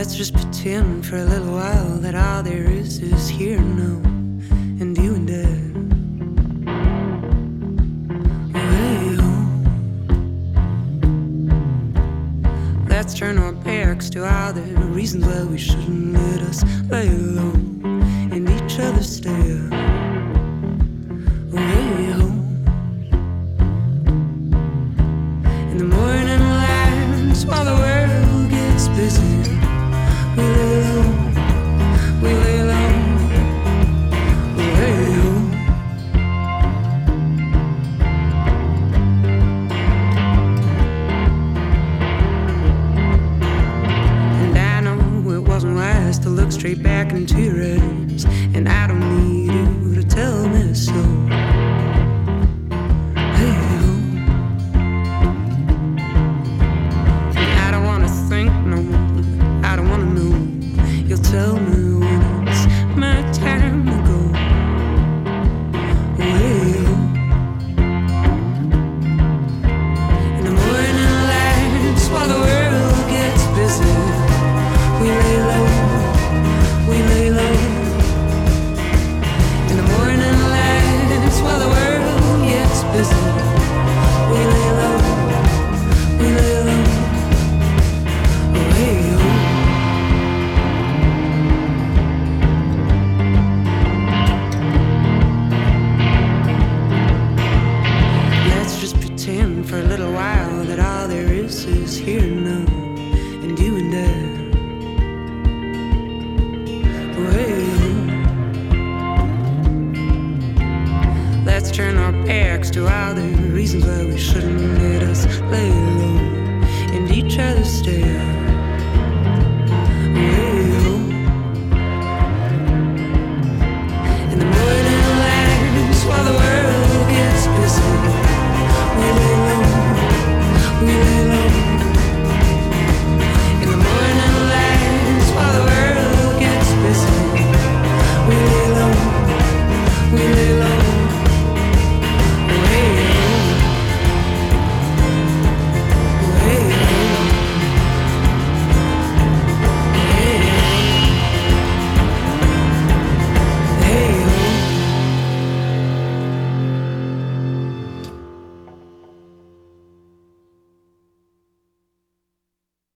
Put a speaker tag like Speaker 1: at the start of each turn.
Speaker 1: Let's just pretend for a little while that all there is here now, and you and I. Way home. Let's turn our backs to all the reasons why we shouldn't let us lay alone in each other's stare. Way home. In the morning lights while the world gets busy, we lay low, we lay low, way home. And I know it wasn't wise to look straight back into your eyes, and I don't need you to tell me so. Tell me when it's my time to go. Way home. In the morning lights while the world gets busy, we lay low, we lay low. In the morning lights while the world gets busy, we lay low, we lay low. Way home. For a little while that all there is here now, and you and I. Way home. Let's turn our backs to all the reasons why we shouldn't let us lay alone in each other's stare.